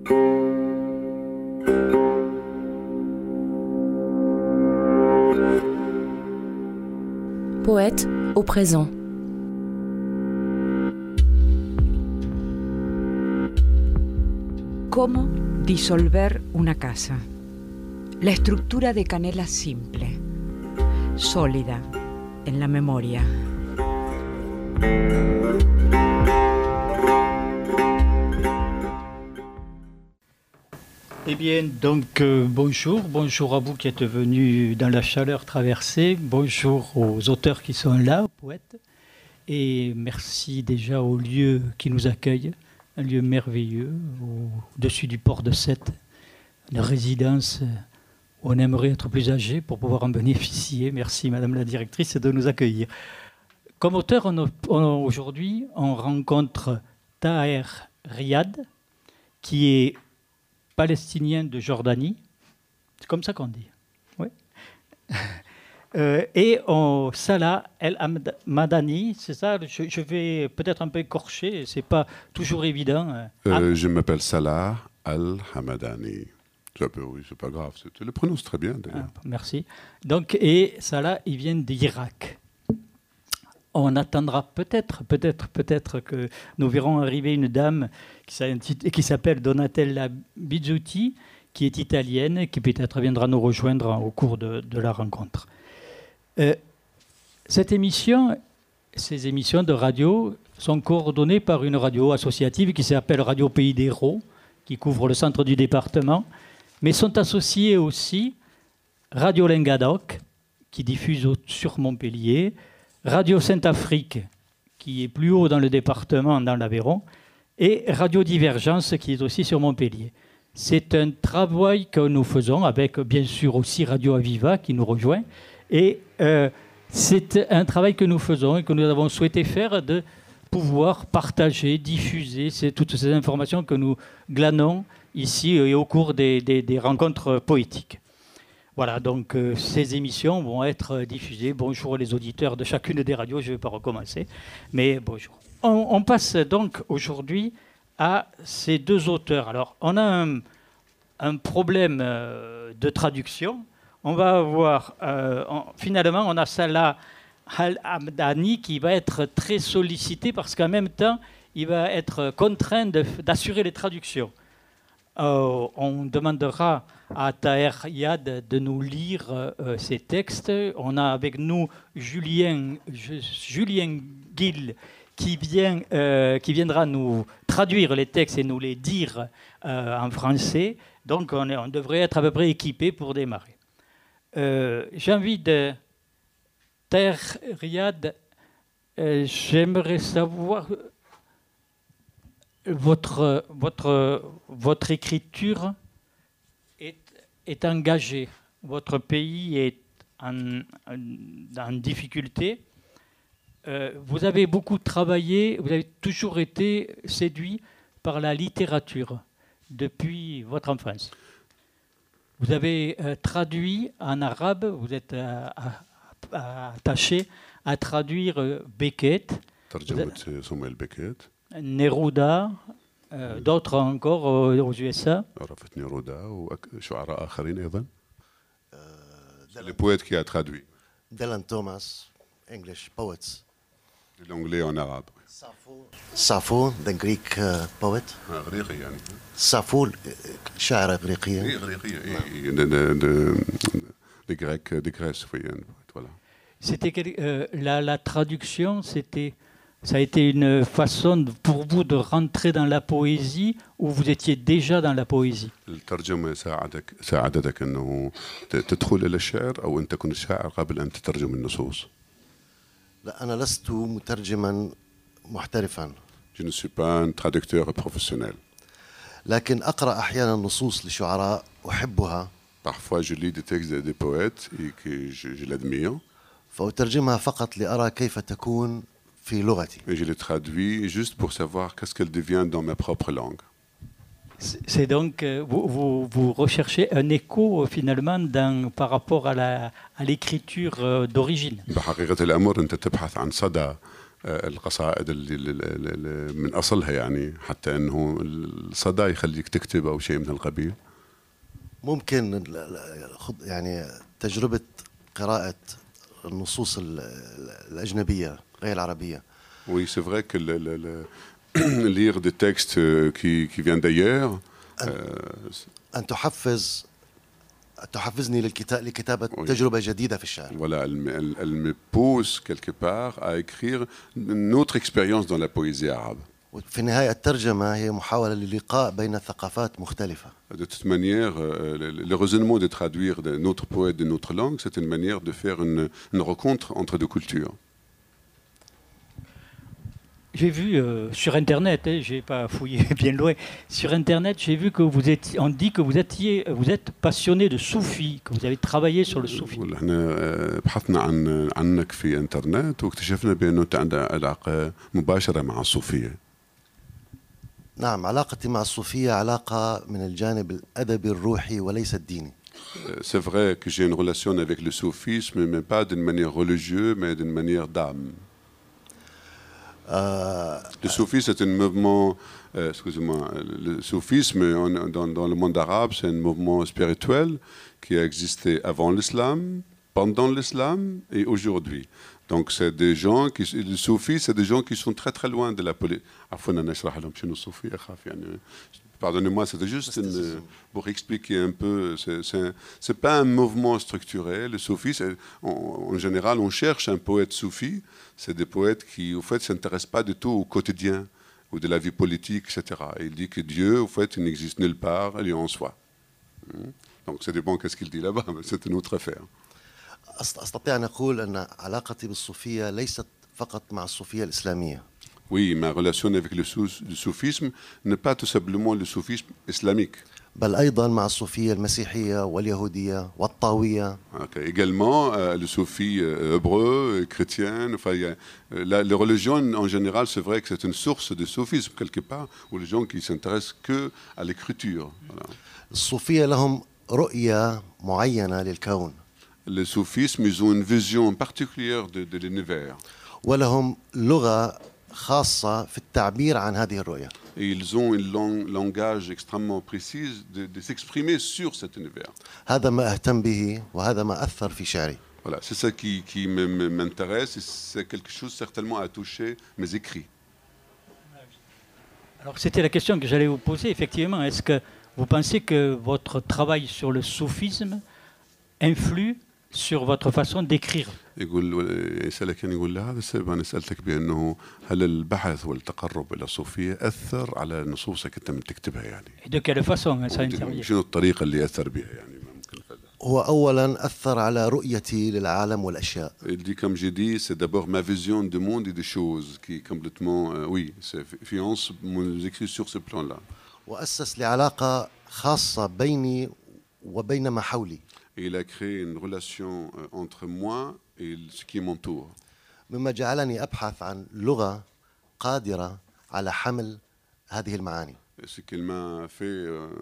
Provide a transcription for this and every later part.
Poète au présent. ¿Cómo disolver una casa? La estructura de Canela simple, sólida, en la memoria. Eh bien, donc bonjour à vous qui êtes venus dans la chaleur traversée, bonjour aux auteurs qui sont là, aux poètes, et merci déjà au lieu qui nous accueille, un lieu merveilleux, au-dessus du port de Sète, une résidence où on aimerait être plus âgé pour pouvoir en bénéficier. Merci Madame la Directrice de nous accueillir. Comme auteur, aujourd'hui, on rencontre Taher Riyad, qui est palestinien de Jordanie, c'est comme ça qu'on dit, oui. Et Salah El-Hamadani, c'est ça, je vais peut-être un peu écorcher, c'est pas toujours évident. Je m'appelle Salah El-Hamadani. Oui, c'est pas grave, tu le prononces très bien d'ailleurs. Merci. Donc, et Salah, il vient d'Irak. On attendra peut-être que nous verrons arriver une dame qui s'appelle Donatella Bizzuti, qui est italienne, qui peut-être viendra nous rejoindre au cours de la rencontre. Ces émissions de radio sont coordonnées par une radio associative qui s'appelle Radio Pays d'Hérault, qui couvre le centre du département, mais sont associées aussi Radio Lengadoc, qui diffuse sur Montpellier, Radio Sainte-Afrique, qui est plus haut dans le département, dans l'Aveyron, et Radio Divergence, qui est aussi sur Montpellier. C'est un travail que nous faisons avec, bien sûr, aussi Radio Aviva, qui nous rejoint. Et c'est un travail que nous faisons et que nous avons souhaité faire, de pouvoir partager, diffuser toutes ces informations que nous glanons ici et au cours des rencontres poétiques. Voilà, donc ces émissions vont être diffusées. Bonjour les auditeurs de chacune des radios, je ne vais pas recommencer, mais bonjour. On passe donc aujourd'hui à ces deux auteurs. Alors, on a un problème de traduction. On va avoir, finalement, on a Salah El-Hamadani qui va être très sollicité parce qu'en même temps, il va être contraint d'assurer les traductions. On demandera à Taher Riyad de nous lire ces textes. On a avec nous Julien Guil qui viendra nous traduire les textes et nous les dire en français. Donc on devrait être à peu près équipé pour démarrer. J'ai envie de... Taher Riyad, j'aimerais savoir... Votre écriture est engagée. Votre pays est en difficulté. Vous avez beaucoup travaillé, vous avez toujours été séduit par la littérature depuis votre enfance. Vous avez traduit en arabe, vous êtes attaché à traduire Beckett. Neruda, d'autres encore aux USA. Les poètes qui a traduit. Dylan Thomas, English poets. L'anglais en arabe. Sappho, the Greek poet. Sappho, شاعر إغريقية. Des Grecs, des Grèces, voilà. C'était la traduction, ça a été une façon pour vous de rentrer dans la poésie ou vous étiez déjà dans la poésie? الترجمة ساعدتك أنه تدخل إلى الشعر أو أن تكون الشاعر قبل أن تترجم النصوص؟ لا أنا لست مترجما محترفا. Je ne suis pas un traducteur professionnel. لكن أقرأ أحيانا نصوص لشعراء أحبها. Parfois je lis des textes des poètes et que je l'admire. فأترجمها فقط لأرى كيف تكون في لغتي. Et je les traduis juste pour savoir qu'est-ce qu'elle devient dans ma propre langue. C'est donc, vous recherchez un écho finalement par rapport à l'écriture d'origine. بحقيقة الأمر أنت تبحث عن صدى القصائد اللي من أصلها يعني حتى أنه الصدى يخليك تكتب أو شيء من القبيل. ممكن يعني تجربة قراءة النصوص الأجنبية غير العربية. Oui, c'est vrai que lire des textes qui viennent d'ailleurs. أن تحفزني لكتابة تجربة جديدة في الشعر. Voilà, elle me pousse quelque part à écrire une autre expérience dans la poésie arabe. في النهاية الترجمة هي محاولة للقاء بين ثقافات مختلفة. De toute manière, le raisonnement de traduire de notre poète de notre langue, c'est une manière de faire une rencontre entre deux cultures. J'ai vu sur Internet, j'ai pas fouillé bien loin, sur Internet, j'ai vu que on dit que vous êtes passionné de soufi, que vous avez travaillé sur le soufi. احنا بحثنا عنك في انترنت واكتشفنا بانه انت عندك علاقه مباشره مع الصوفيه. نعم، علاقتي مع الصوفية علاقة من الجانب الأدبي الروحي وليس الديني. C'est vrai que j'ai une relation avec le soufisme, mais pas d'une manière religieuse, mais d'une manière d'âme. Le soufisme, c'est un mouvement, excusez-moi, le soufisme dans le monde arabe, c'est un mouvement spirituel qui a existé avant l'islam, pendant l'islam et aujourd'hui. Donc c'est des gens qui, les soufis, c'est des gens qui sont très très loin de la politique. Pardonnez-moi, c'était juste pour expliquer un peu. C'est pas un mouvement structuré. Le soufi, en général, on cherche un poète soufi. C'est des poètes qui, au fait, s'intéressent pas du tout au quotidien ou de la vie politique, etc. Et il dit que Dieu, au fait, il n'existe nulle part, il est en soi. Donc ça dépend qu'est-ce qu'il dit là-bas, mais c'est une autre affaire. أستطيع أن أقول أن علاقتي بالصوفية ليست فقط مع الصوفية الإسلامية. Oui, ma relation avec le soufisme n'est pas tout simplement le soufisme islamique. بل أيضا مع الصوفية المسيحية واليهودية والطاوية. Également le soufi hébreu, chrétien. Enfin, les religions en général, c'est vrai que c'est une source de soufisme quelque part, où les gens qui s'intéressent que à l'écriture. Voilà. الصوفية لهم رؤية معينة للكون. Les soufismes, ils ont une vision particulière de l'univers. ولهم لغة خاصة في التعبير عن هذه الرؤية. Et ils ont un langage extrêmement précis de s'exprimer sur cet univers. هذا ما أهتم به وهذا ما أثر في شعري. Voilà, c'est ça qui m'intéresse et c'est quelque chose certainement à toucher mes écrits. Alors c'était la question que j'allais vous poser, effectivement. Est-ce que vous pensez que votre travail sur le soufisme influe sur votre façon d'écrire? يسألك يقول له هذا السبب أنا سألتك بأنه هل البحث والتقرب إلى الصوفية أثر على نصوصك أنت من تكتبها يعني؟ De quelle façon ça intervient? شنو الطريقة اللي أثر بها يعني ممكن فلا؟ هو أولا أثر على رؤيتي للعالم والأشياء. Il dit comme j'ai dit, c'est d'abord ma vision du monde et des choses qui complètement, oui, ça influence mon écrit sur ce plan-là. وأسس لي علاقة خاصة بيني وبين ما حولي. Et il a créé une relation entre moi et ce qui m'entoure. مما جعلني أبحث عن لغة قادرة على حمل هذه المعاني. Ce qu'il m'a fait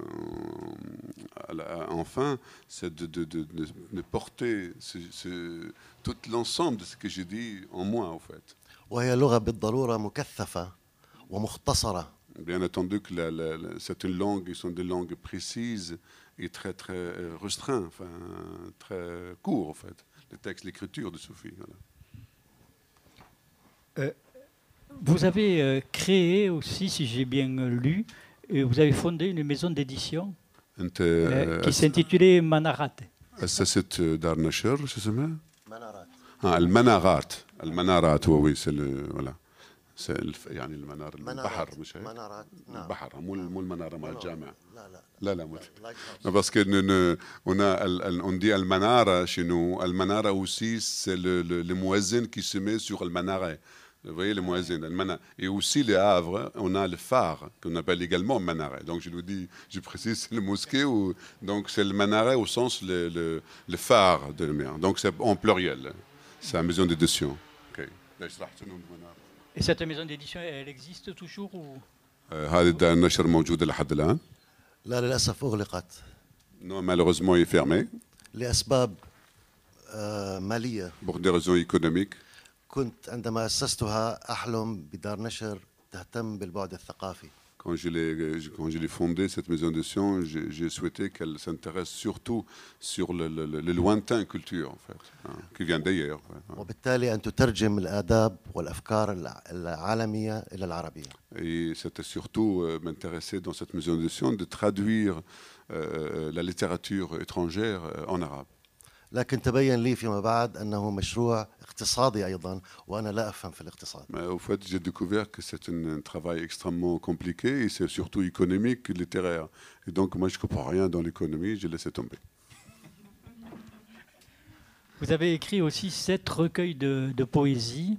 enfin, c'est de porter tout l'ensemble de ce que j'ai dit en moi, en fait. وهي لغة بالضرورة مكثفة ومختصرة. Bien entendu que c'est une langue, ils sont des langues précises et très très restreintes, enfin très court en fait. Le texte, l'écriture de Soufi. Voilà. Vous avez créé aussi, si j'ai bien lu, vous avez fondé une maison d'édition qui s'intitulait Manarat. أسست دار نشر شو اسمها؟ منارات. المنارات. المنارات هو c'est le voilà. يعني المنار البحر مش هيك؟ منارات. نعم. البحر مو المنارة مع الجامع. لا لا مش. Parce que on dit المنارة chez nous. المنارة aussi c'est le muezzin qui se met sur le minaret. Vous voyez le muezzin, et aussi le Havre, on a le phare qu'on appelle également minaret. Donc je vous dis, je précise, c'est le mosquée donc c'est le minaret au sens le phare de la mer. Donc c'est en pluriel. C'est la maison d'édition. Okay. Et cette maison d'édition, elle existe toujours ou... هذه الدار النشر موجودة لحد الآن؟ لا للأسف أغلقت. Non, malheureusement, il est fermé. لأسباب مالية. Pour des raisons économiques. كنت عندما أسستها أحلم بدار نشر تهتم بالبعد الثقافي. Quand je l'ai fondée, cette maison d'édition, j'ai souhaité qu'elle s'intéresse surtout sur le lointain culture, en fait, hein, qui vient d'ailleurs. وبالتالي أن تترجم الآداب والأفكار العالمية إلى العربية. Et c'était surtout m'intéresser dans cette maison d'édition de traduire la littérature étrangère en arabe. لكن تبين لي فيما بعد أنه مشروع اقتصادي أيضا وأنا لا أفهم في الاقتصاد. Mais au fait, j'ai découvert que c'est un travail extrêmement compliqué et c'est surtout économique que littéraire. Et donc moi je ne comprends rien dans l'économie, j'ai laissé tomber. Vous avez écrit aussi 7 recueils de poésie.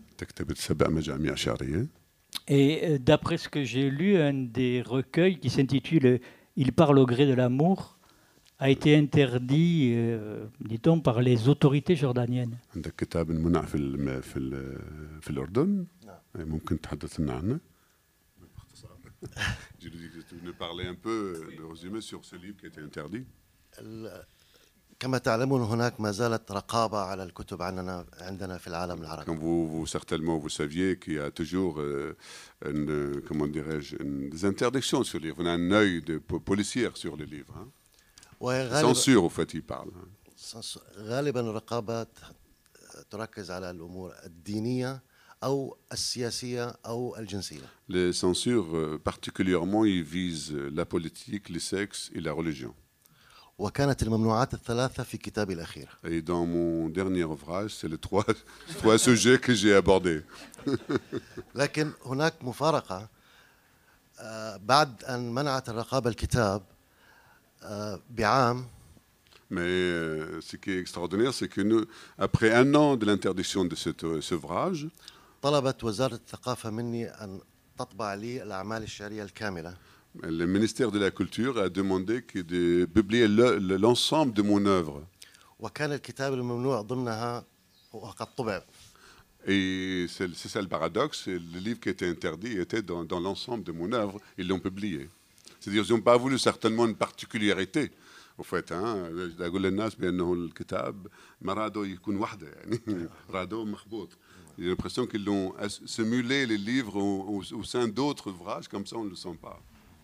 Et d'après ce que j'ai lu, un des recueils qui s'intitule « Il parle au gré de l'amour » a été interdit, dit-on, par les autorités jordaniennes. عندك كتاب منع في الأردن ممكن تحدث لنا عنه باختصار. Je lui dis que tu nous parlais un peu de résumé sur ce livre qui a été interdit. كما تعلمون هناك ما زالت رقابة على الكتب عندنا في العالم العربي. Comme vous certainement vous saviez qu'il y a toujours comment dirais-je des interdictions sur les livres. On a un œil de policière sur les livres. Hein. Censure au fait il parle. غالبا الرقابة تركز على الأمور الدينية أو السياسية أو الجنسية. Les censures particulièrement ils visent la politique, le sexe et la religion. وكانت الممنوعات الثلاثة في كتابي الأخير. Et dans mon dernier ouvrage, c'est les trois sujets que j'ai abordés. لكن هناك مفارقة بعد أن منعت الرقابة الكتاب بعام. Mais ce qui est extraordinaire, c'est que nous, après un an de l'interdiction de cet ouvrage, طلبت وزارة الثقافة مني أن تطبع لي الأعمال الشعرية الكاملة. le ministère de la Culture a demandé de publier l'ensemble de mon œuvre. وكان الكتاب الممنوع ضمنها وقد طبع. Et c'est ça le paradoxe, le livre qui était interdit était dans l'ensemble de mon œuvre, ils l'ont publié. C'est-à-dire qu'ils n'ont pas voulu certainement une particularité. au fait أقول للناس بأنه الكتاب مراده يكون وحده يعني راده مخبوط. J'ai l'impression qu'ils ont simulé les livres au sein d'autres ouvrages, comme ça on ne le sent pas.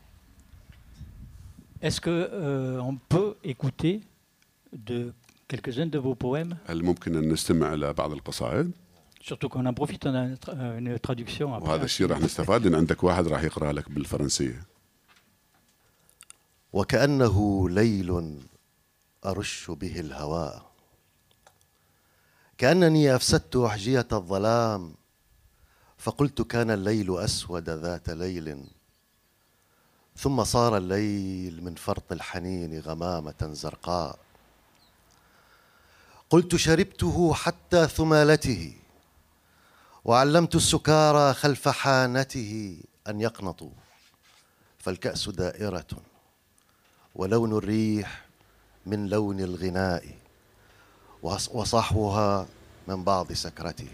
Est-ce qu'on peut écouter de quelques-uns de vos poèmes? هل ممكن أن نستمع إلى بعض القصائد؟ Surtout qu'on en profite, on a une traduction. وهذا الشيء راح نستفاد لأن عندك واحد راح يقرأ لك بالفرنسية. وكأنه ليل أرش به الهواء كأنني أفسدت أحجية الظلام فقلت كان الليل أسود ذات ليل ثم صار الليل من فرط الحنين غمامة زرقاء قلت شربته حتى ثمالته وعلمت السكارى خلف حانته أن يقنطوا فالكأس دائرة ولون الريح من لون الغناء وصحوها من بعض سكرته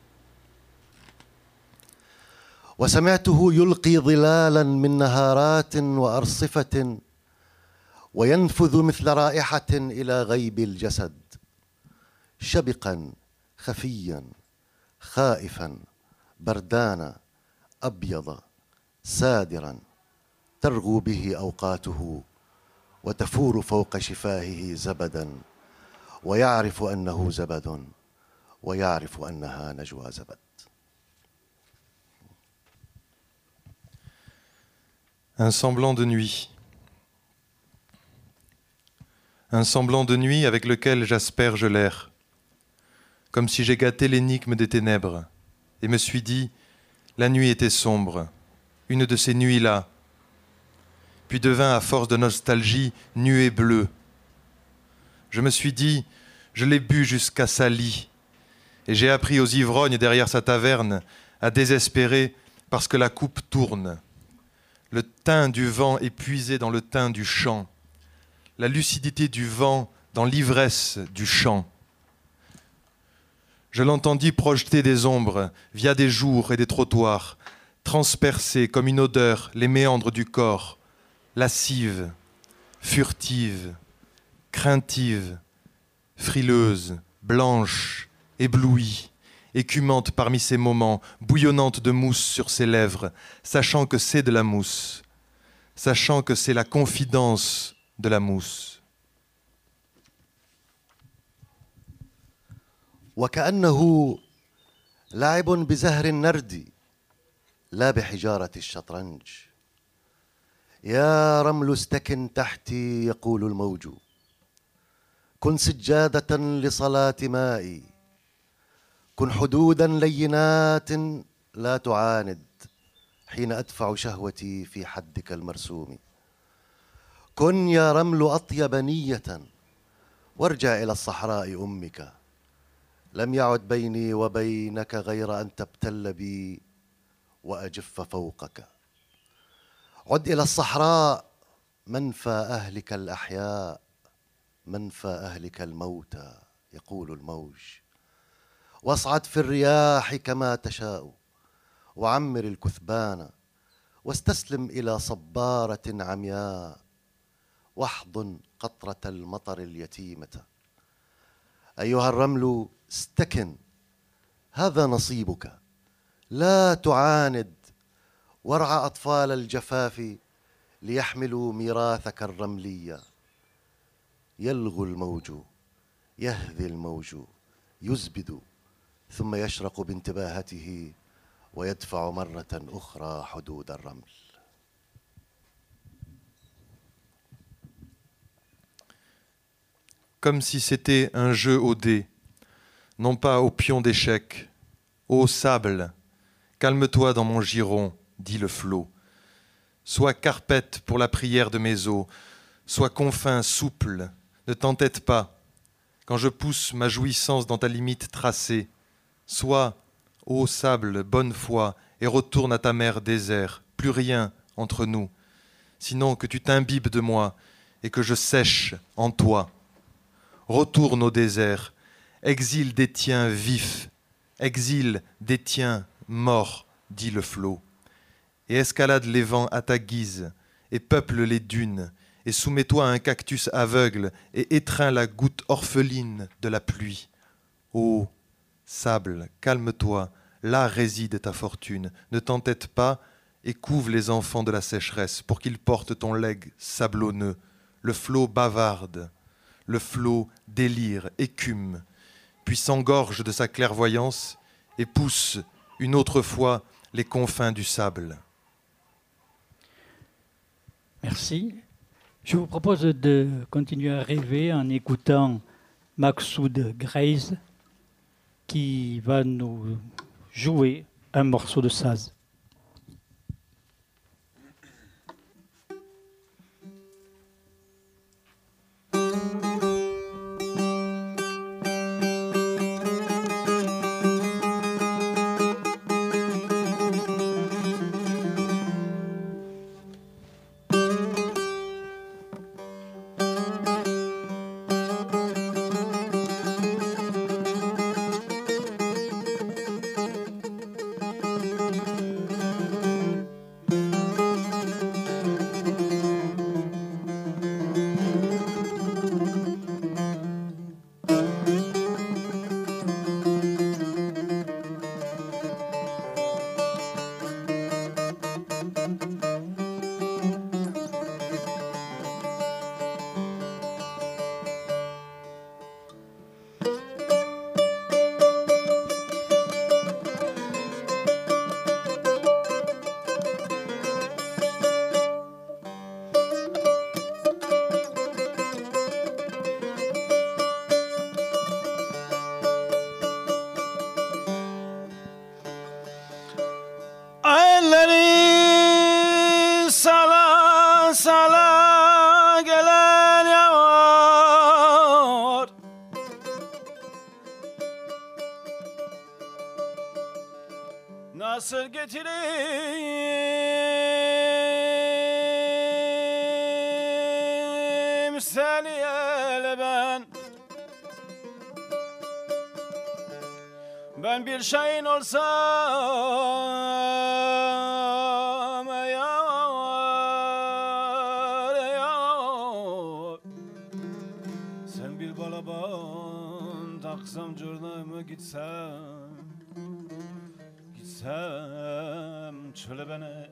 وسمعته يلقي ظلالا من نهارات وأرصفة وينفذ مثل رائحة إلى غيب الجسد شبقا خفيا خائفا بردانا أبيض سادرا ترغو به أوقاته وتفور فوق شفاهه زبدا ويعرف أنه زبد ويعرف أنها نجوى زبد. Un semblant de nuit. Un semblant de nuit avec lequel j'asperge l'air, comme si j'ai gâté l'énigme des ténèbres, et me suis dit, la nuit était sombre, une de ces nuits-là, puis devint à force de nostalgie nuée bleue. Je me suis dit, je l'ai bu jusqu'à Sali, et j'ai appris aux ivrognes derrière sa taverne à désespérer parce que la coupe tourne. Le teint du vent est puisé dans le teint du chant, la lucidité du vent dans l'ivresse du chant. Je l'entendis projeter des ombres via des jours et des trottoirs, transpercer comme une odeur les méandres du corps, lascive, furtive, craintive, frileuse, blanche, éblouie, écumante parmi ces moments, bouillonnante de mousse sur ses lèvres, sachant que c'est de la mousse, sachant que c'est la confidence de la mousse. وكأنه لعب بزهر النرد لا بحجارة الشطرنج. يا رمل استكن تحتي يقول الموج، كن سجادة لصلاة مائي، كن حدودا لينات لا تعاند حين أدفع شهوتي في حدك المرسوم. كن يا رمل أطيب نية وارجع إلى الصحراء أمك، لم يعد بيني وبينك غير أن تبتل بي وأجف فوقك. عد إلى الصحراء منفى أهلك الأحياء، منفى أهلك الموتى يقول الموج، واصعد في الرياح كما تشاء، وعمر الكثبان واستسلم إلى صبارة عمياء، واحضن قطرة المطر اليتيمة. أيها الرمل استكن، هذا نصيبك، لا تعاند، وارعى أطفال الجفاف ليحملوا ميراثك الرملي. يلغو الموج، يهذي الموج، يزبد، ثم يشرق بانتباهته ويدفع مرة أخرى حدود الرمل. Comme si c'était un jeu au dé, non pas au pion d'échecs. Ô sable, calme-toi dans mon giron, dit le flot. Sois carpette pour la prière de mes os, sois confin souple, ne t'entête pas. Quand je pousse ma jouissance dans ta limite tracée, sois, ô sable, bonne foi, et retourne à ta mer désert, plus rien entre nous, sinon que tu t'imbibes de moi et que je sèche en toi. Retourne au désert, exil des tiens vifs, exil des tiens morts, dit le flot, et escalade les vents à ta guise, et peuple les dunes, et soumets-toi à un cactus aveugle, et étreins la goutte orpheline de la pluie. Ô sable, calme-toi, là réside ta fortune, ne t'entête pas, et couve les enfants de la sécheresse, pour qu'ils portent ton legs sablonneux. Le flot bavarde, le flot délire, écume, puis s'engorge de sa clairvoyance et pousse une autre fois les confins du sable. Merci. Je vous propose de continuer à rêver en écoutant Maksoud Grace qui va nous jouer un morceau de saz. Nasıl getireyim seni ele ben bir şeyin olsam yar sen bir balaban taksam curnayıma gitsem gitsem çöle beni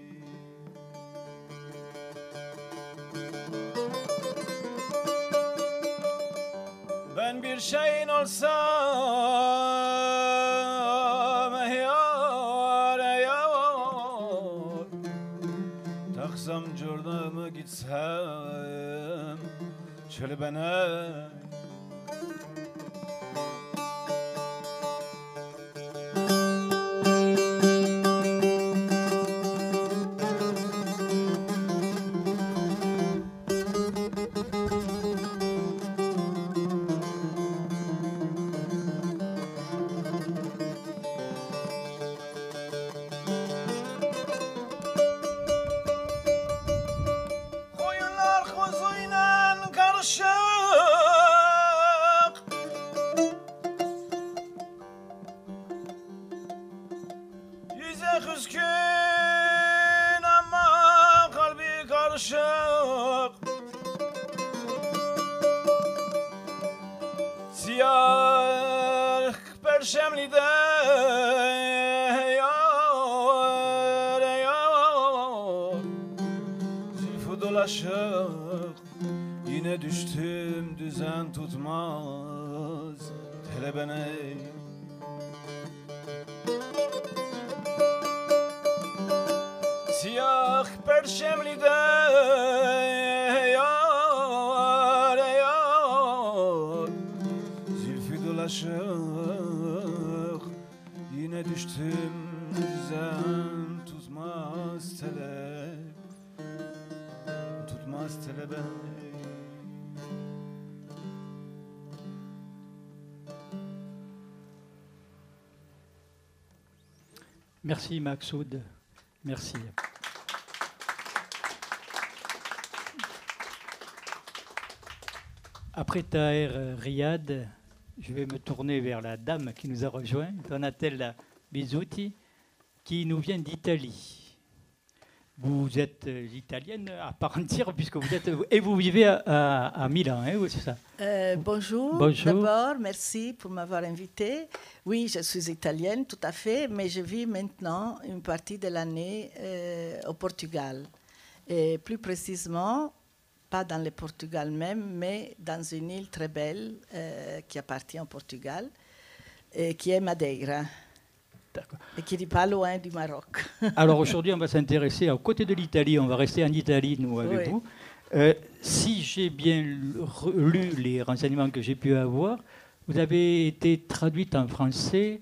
Ben bir şeyin olsam yar yar Taksam cordamı gitsem çöle beni Koyunlar kuzuyla karışık Yüze küskün ama kalbi karışık Siyah perşemli de yar yar Zülfü dolaşık Yine düştüm düzen tutmaz Hele beni Siyah perşemli de yar yar Zülfü dolaşık Yine düştüm düzen tutmaz tele Tutmaz tele beni Merci Maxoud. Merci. Après Taher Riyad, je vais me tourner vers la dame qui nous a rejoint, Donatella Bizzuti, qui nous vient d'Italie. Vous êtes italienne à part entière puisque vous êtes et vous vivez à Milan, hein, oui, c'est ça. Bonjour. Bonjour. D'abord, merci pour m'avoir invité. Oui, je suis italienne, tout à fait, mais je vis maintenant une partie de l'année au Portugal. Et plus précisément, pas dans le Portugal même, mais dans une île très belle qui appartient au Portugal, et qui est Madeira. D'accord. Et qui n'est pas loin du Maroc. Alors aujourd'hui, on va s'intéresser à côté de l'Italie. On va rester en Italie, nous, avec Oui. vous. Si j'ai bien lu les renseignements que j'ai pu avoir, vous avez été traduite en français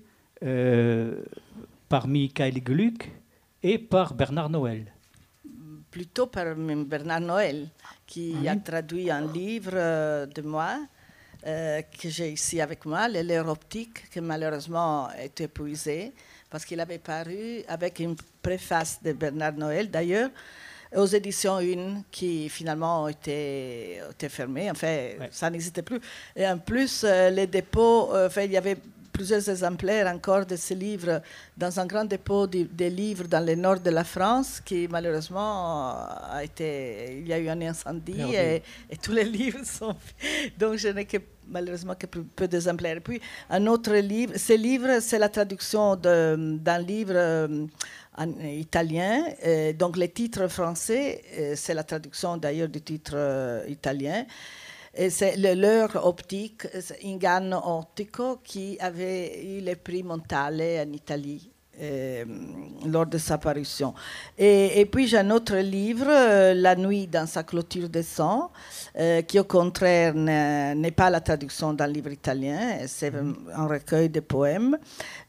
par Michael Gluck et par Bernard Noël. Plutôt par Bernard Noël, qui a traduit un livre de moi, que j'ai ici avec moi, Le leurre optique, qui malheureusement est épuisé, parce qu'il avait paru avec une préface de Bernard Noël, d'ailleurs, aux éditions 1, qui finalement ont été fermées. Enfin, Ouais. ça n'existait plus. Et en plus, les dépôts, il y avait plusieurs exemplaires encore de ce livre dans un grand dépôt des livres dans le nord de la France qui malheureusement a été, il y a eu un incendie et tous les livres sont donc je n'ai que malheureusement que peu d'exemplaires. Puis un autre livre, ce livre c'est la traduction d'un livre en italien, donc les titres français c'est la traduction d'ailleurs du titre italien. Et c'est le leurre optique, Inganno Ottico, qui avait eu le prix Montale en Italie lors de sa parution. Et puis j'ai un autre livre, La nuit dans sa clôture de sang, qui au contraire n'est pas la traduction d'un livre italien, c'est un recueil de poèmes.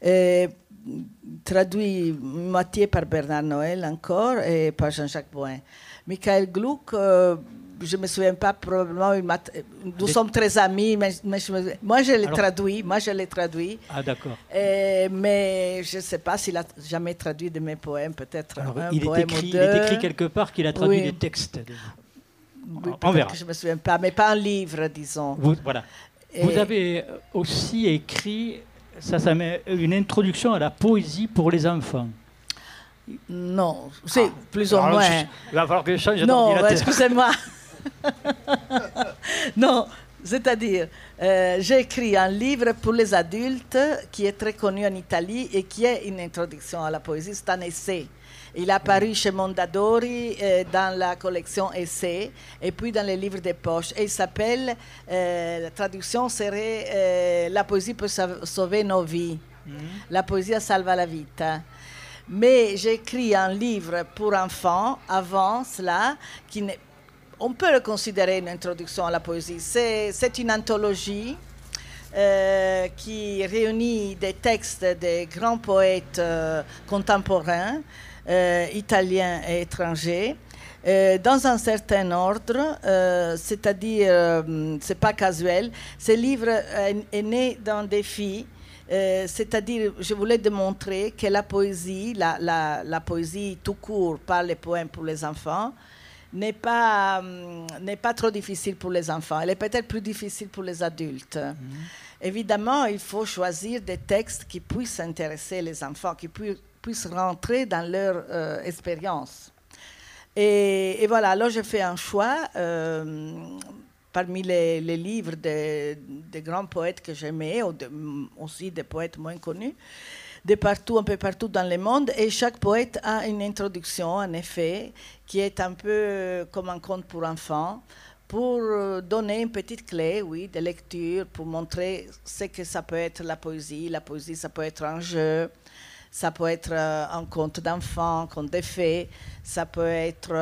Traduit moitié par Bernard Noël encore et par Jean-Jacques Boin. Michael Gluck, je ne me souviens pas, probablement, nous sommes très amis, mais moi je l'ai traduit. Ah d'accord. Mais je ne sais pas s'il a jamais traduit de mes poèmes, peut-être un il poème est ou deux. écrit quelque part qu'il a traduit Oui. des textes. Oui, On verra. que je ne me souviens pas, mais pas un livre, disons. Voilà. Et- Vous avez aussi écrit, ça met une introduction à la poésie pour les enfants. Non, c'est plus ou Alors, moins. il va falloir que je change Non, d'ordinateur. excusez-moi. Non, C'est-à-dire, j'ai écrit un livre pour les adultes qui est très connu en Italie et qui est une introduction à la poésie. C'est un essai. Il est apparu chez Mondadori dans la collection Essai et puis dans les livres de poche. Et il s'appelle, la traduction serait La poésie peut sauver nos vies. La poésie salva la vita. Mais j'ai écrit un livre pour enfants avant cela on peut le considérer une introduction à la poésie. C'est une anthologie qui réunit des textes des grands poètes contemporains, italiens et étrangers, dans un certain ordre, c'est-à-dire, c'est pas casuel. Ce livre est né d'un défi. C'est-à-dire, je voulais démontrer que la poésie, la poésie tout court par les poèmes pour les enfants, n'est pas trop difficile pour les enfants. Elle est peut-être plus difficile pour les adultes. Évidemment, il faut choisir des textes qui puissent intéresser les enfants, qui puissent rentrer dans leur expérience. Et voilà, alors j'ai fait un choix parmi les livres des grands poètes que j'aimais, aussi des poètes moins connus, un peu partout dans le monde. Et chaque poète a une introduction, en effet, qui est un peu comme un conte pour enfants, pour donner une petite clé, oui, de lecture, pour montrer ce que ça peut être la poésie. La poésie, ça peut être un jeu, ça peut être un conte d'enfant, un conte de fées, ça peut être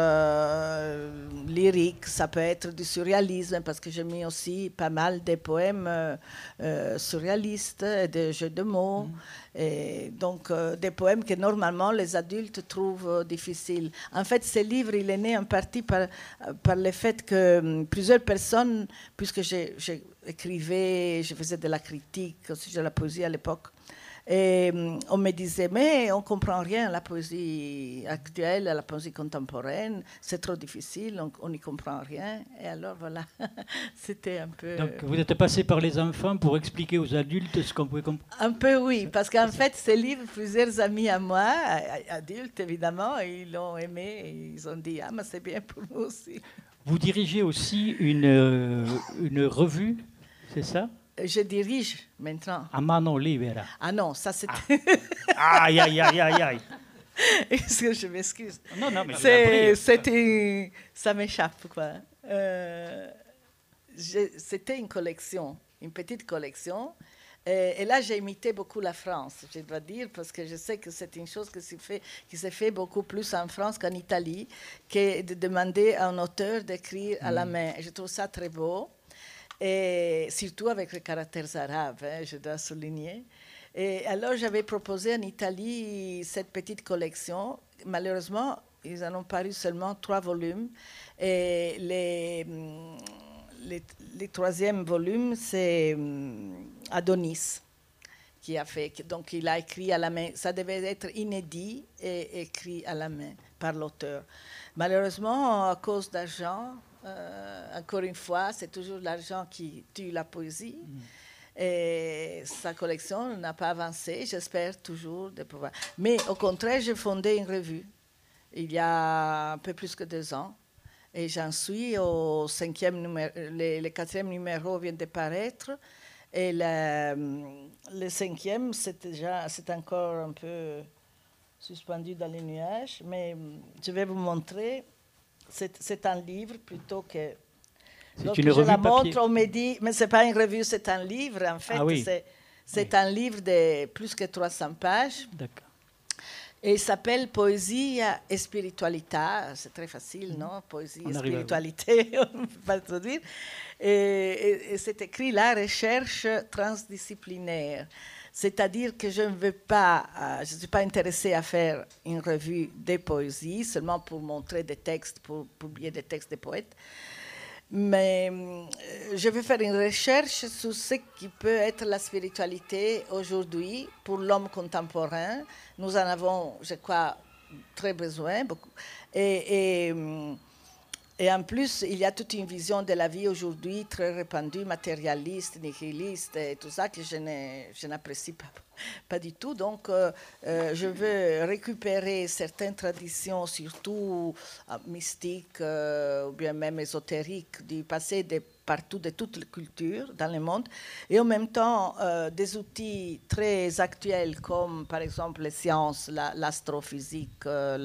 lyrique, ça peut être du surréalisme, parce que j'ai mis aussi pas mal de poèmes surréalistes, des jeux de mots, et donc des poèmes que normalement les adultes trouvent difficiles. En fait, ce livre, il est né en partie par le fait que plusieurs personnes, puisque j'écrivais, je faisais de la critique au sujet de la poésie à l'époque, et on me disait, mais on ne comprend rien à la poésie actuelle, à la poésie contemporaine, c'est trop difficile, on n'y comprend rien. Et alors voilà, c'était un peu... Donc vous êtes passé par les enfants pour expliquer aux adultes ce qu'on pouvait comprendre? Un peu oui, parce qu'en fait, ce livre, plusieurs amis à moi, adultes évidemment, ils l'ont aimé, et ils ont dit, ah mais c'est bien pour nous aussi. Vous dirigez aussi une revue, c'est ça? Je dirige maintenant. A mano libera. Ah non, ça c'était... Aïe, aïe, aïe, aïe, aïe. Est-ce que je m'excuse? Non, non, mais ça m'échappe, quoi. C'était une collection, une petite collection. Et là, j'ai imité beaucoup la France, je dois dire, parce que je sais que c'est une chose qui se fait beaucoup plus en France qu'en Italie, que de demander à un auteur d'écrire à la main. Et je trouve ça très beau. Et surtout avec les caractères arabes, je dois souligner. Et alors, j'avais proposé en Italie cette petite collection. Malheureusement, ils en ont paru seulement 3 volumes. Et les troisième volume, c'est Adonis qui a fait. Donc, il a écrit à la main. Ça devait être inédit et écrit à la main par l'auteur. Malheureusement, à cause d'argent, encore une fois, c'est toujours l'argent qui tue la poésie. Et sa collection n'a pas avancé. J'espère toujours de pouvoir. Mais au contraire, j'ai fondé une revue il y a un peu plus que 2 ans. Et j'en suis au 5e numéro. Le 4e numéro vient de paraître. Et le 5e, c'est encore un peu suspendu dans les nuages. Mais je vais vous montrer. C'est un livre plutôt que... Lorsque je la montre, on me dit, mais ce n'est pas une revue, c'est un livre. En fait, c'est un livre de plus que 300 pages. D'accord. Et il s'appelle Poésie et Spiritualité. C'est très facile, non? Poésie et spiritualité, on ne peut pas le traduire. Et c'est écrit la recherche transdisciplinaire. C'est-à-dire que je ne suis pas intéressée à faire une revue des poésies, seulement pour montrer des textes, pour publier des textes des poètes. Mais je vais faire une recherche sur ce qui peut être la spiritualité aujourd'hui pour l'homme contemporain. Nous en avons, je crois, très besoin. Beaucoup. Et Et en plus, il y a toute une vision de la vie aujourd'hui très répandue, matérialiste, nihiliste et tout ça que je n'apprécie pas du tout. Donc, je veux récupérer certaines traditions, surtout mystiques ou bien même ésotériques, du passé de partout, de toutes les cultures dans le monde, et en même temps des outils très actuels comme par exemple les sciences, l'astrophysique,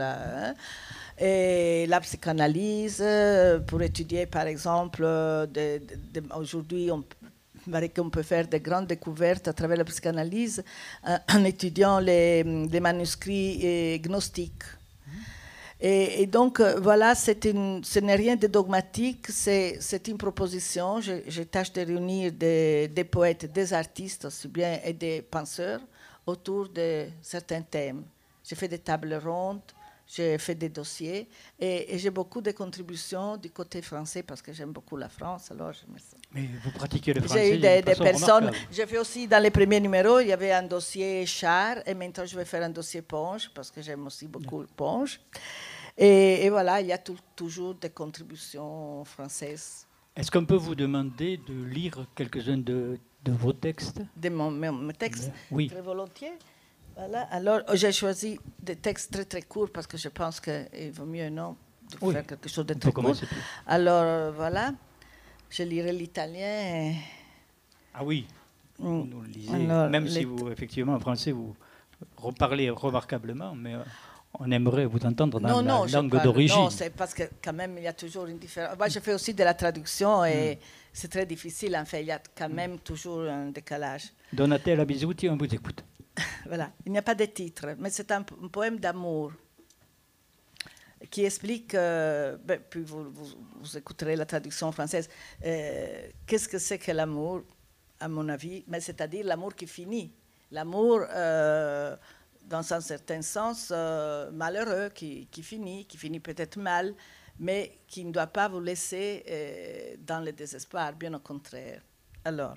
et la psychanalyse, pour étudier par exemple, aujourd'hui on paraît qu'on peut faire de grandes découvertes à travers la psychanalyse en étudiant les manuscrits gnostiques. Et donc, voilà, ce n'est rien de dogmatique, c'est une proposition. Je tâche de réunir des poètes, des artistes aussi bien et des penseurs autour de certains thèmes. J'ai fait des tables rondes, j'ai fait des dossiers et j'ai beaucoup de contributions du côté français parce que j'aime beaucoup la France. Alors Mais vous pratiquez le français? J'ai eu des personnes. J'ai fait aussi dans les premiers numéros, il y avait un dossier char et maintenant je vais faire un dossier ponge parce que j'aime aussi beaucoup ponge. Et voilà, il y a toujours des contributions françaises. Est-ce qu'on peut vous demander de lire quelques-uns de vos textes? De mes textes? Oui. Très volontiers. Voilà. Alors, j'ai choisi des textes très très courts parce que je pense qu'il vaut mieux faire quelque chose de très court. Alors, voilà, je lirai l'italien. Ah oui, vous nous le lisez. Alors, même si vous, effectivement, en français, vous reparlez remarquablement, mais on aimerait vous entendre dans la langue d'origine. Non, c'est parce que quand même, il y a toujours une différence. Moi, je fais aussi de la traduction et c'est très difficile. En fait, il y a quand même toujours un décalage. Donatella Bisutti, on vous écoute. Voilà, il n'y a pas de titre, mais c'est un poème d'amour qui explique, puis vous écouterez la traduction française, qu'est-ce que c'est que l'amour, à mon avis, mais c'est-à-dire l'amour qui finit. L'amour, dans un certain sens, malheureux, qui finit peut-être mal, mais qui ne doit pas vous laisser dans le désespoir, bien au contraire. Alors,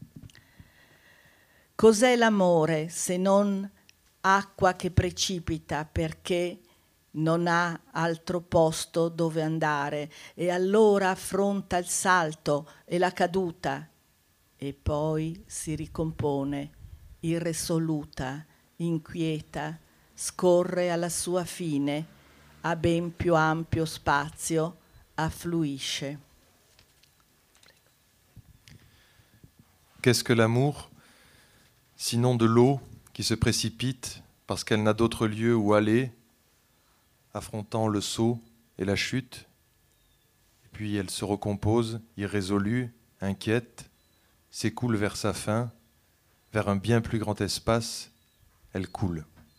cos'è l'amore se non acqua che precipita perché non ha altro posto dove andare e allora affronta il salto e la caduta e poi si ricompone irresoluta, inquieta, scorre alla sua fine, a ben più ampio spazio, affluisce. Qu'est-ce que l'amour ? Sinon de l'eau qui se précipite parce qu'elle n'a d'autre lieu où aller, affrontant le saut et la chute, et puis elle se recompose, irrésolue, inquiète, s'écoule vers sa fin, vers un bien plus grand espace, elle coule.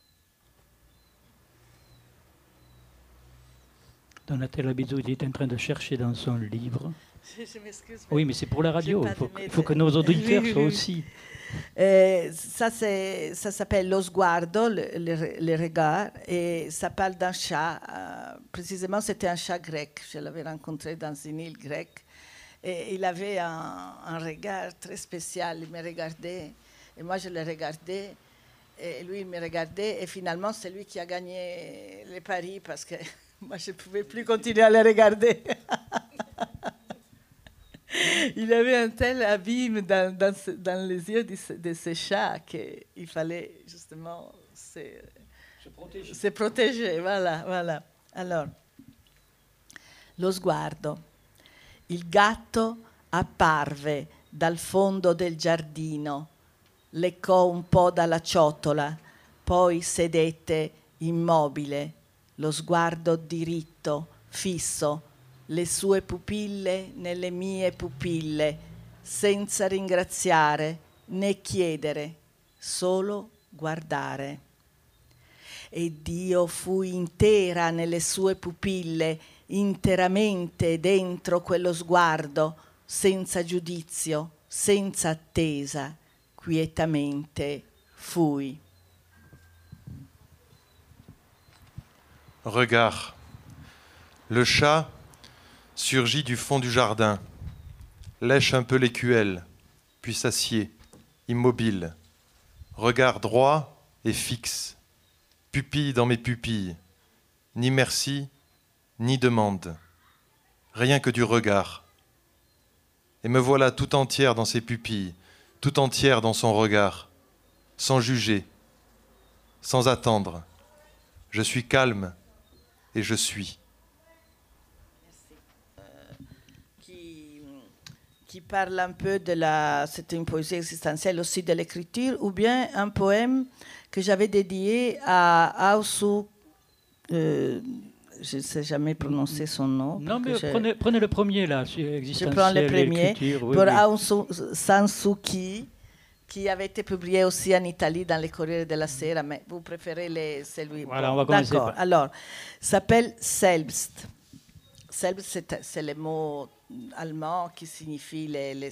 Donatella Bisutti est en train de chercher dans son livre. Je m'excuse. Oui, mais c'est pour la radio, il faut que nos auditeurs soient aussi. Ça s'appelle Lo Sguardo, le regard, et ça parle d'un chat. Précisément, c'était un chat grec. Je l'avais rencontré dans une île grecque. Et il avait un regard très spécial. Il me regardait, et moi je le regardais, et lui il me regardait. Et finalement, c'est lui qui a gagné les paris parce que moi je ne pouvais plus continuer à le regarder. Il avait un tel abîme dans les yeux de ce chat qu'il fallait justement se protéger. Voilà. Alors, lo sguardo. Il gatto apparve dal fondo del giardino, leccò un po' dalla ciotola, poi sedette immobile, lo sguardo diritto, fisso, le sue pupille nelle mie pupille, senza ringraziare né chiedere, solo guardare. Ed io fui intera nelle sue pupille, interamente dentro quello sguardo, senza giudizio, senza attesa, quietamente fui. Regard. Le chat surgit du fond du jardin, lèche un peu l'écuelle, puis s'assied, immobile, regard droit et fixe, pupille dans mes pupilles, ni merci, ni demande, rien que du regard. Et me voilà tout entière dans ses pupilles, tout entière dans son regard, sans juger, sans attendre. Je suis calme et je suis. Qui parle un peu de la... C'est une poésie existentielle aussi de l'écriture, ou bien un poème que j'avais dédié à Aosu. Je ne sais jamais prononcer son nom. Non, mais prenez le premier, là, sur existentiel. Je prends le premier. Oui, pour oui. Aung San Suu Kyi, qui avait été publié aussi en Italie dans les Corriere della Sera, mais vous préférez celui... Voilà, on va commencer. D'accord. Alors, s'appelle Selbst. Selbst, c'est le mot allemand qui signifie les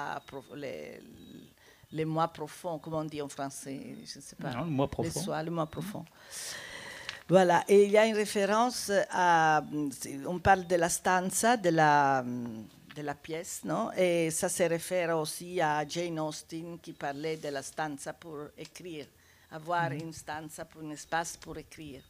mois profonds, comment on dit en français, je ne sais pas. Non, le mois profond. Le mois profond. Voilà, et il y a une référence à... On parle de la stanza, de la pièce, non? Et ça se réfère aussi à Jane Austen qui parlait de la stanza pour écrire, avoir une stanza, un espace pour écrire.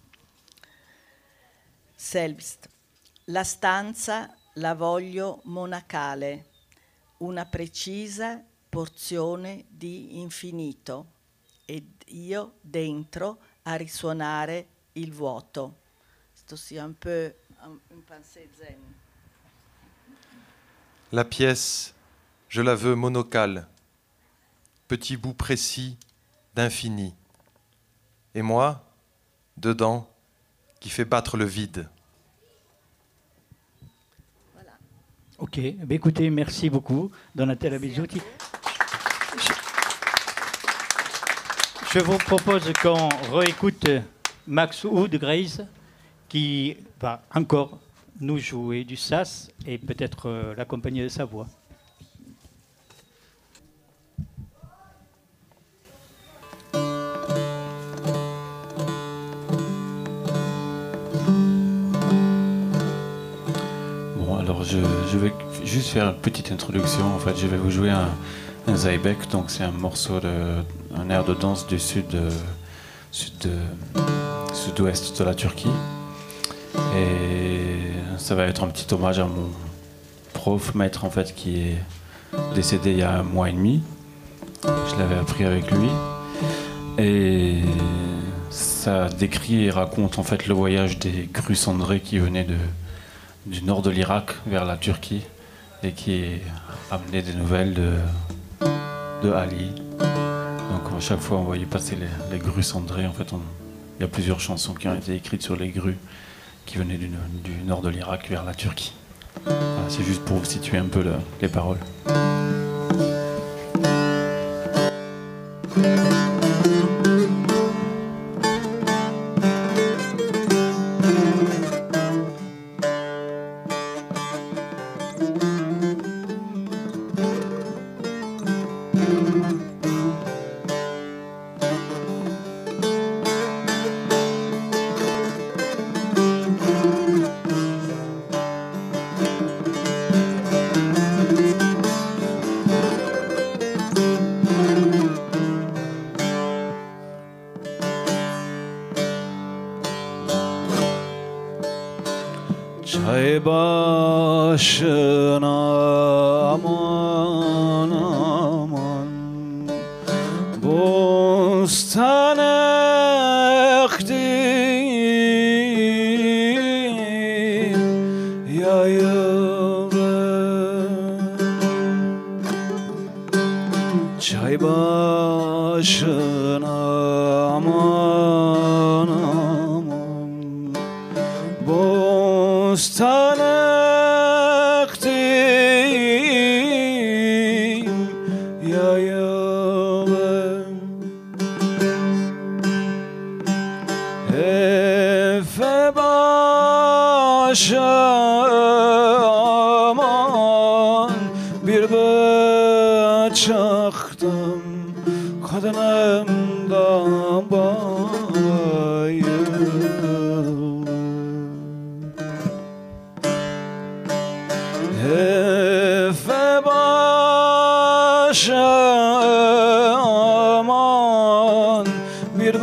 Selbst. La stanza la voglio monacale, una precisa porzione di infinito, ed io dentro a risuonare il vuoto. C'est aussi un peu une pensée zen. La pièce, je la veux monocale, petit bout précis d'infini. Et moi, dedans, qui fait battre le vide. Ok, ben écoutez, merci beaucoup, Donatella Bisotti. Je vous propose qu'on réécoute Max Hood Grace, qui va encore nous jouer du sas et peut-être l'accompagner de sa voix. Alors je vais juste faire une petite introduction. En fait, je vais vous jouer un Zeybek, donc c'est un morceau un air de danse du sud-ouest de la Turquie. Et ça va être un petit hommage à mon maître en fait qui est décédé il y a 1 mois et demi. Je l'avais appris avec lui. Et ça décrit et raconte en fait le voyage des grues cendrées qui venaient du nord de l'Irak vers la Turquie et qui amenait des nouvelles de Ali. Donc à chaque fois on voyait passer les grues cendrées. En fait, il y a plusieurs chansons qui ont été écrites sur les grues qui venaient du nord de l'Irak vers la Turquie. Voilà, c'est juste pour vous situer un peu les paroles. Çay başına aman aman bostan ektim yayıldı. Çay başına aman aman bostan ektim yayıldı. Efe başa aman bir bıçaktım kadınımdan bayıldı. Efe başa aman bir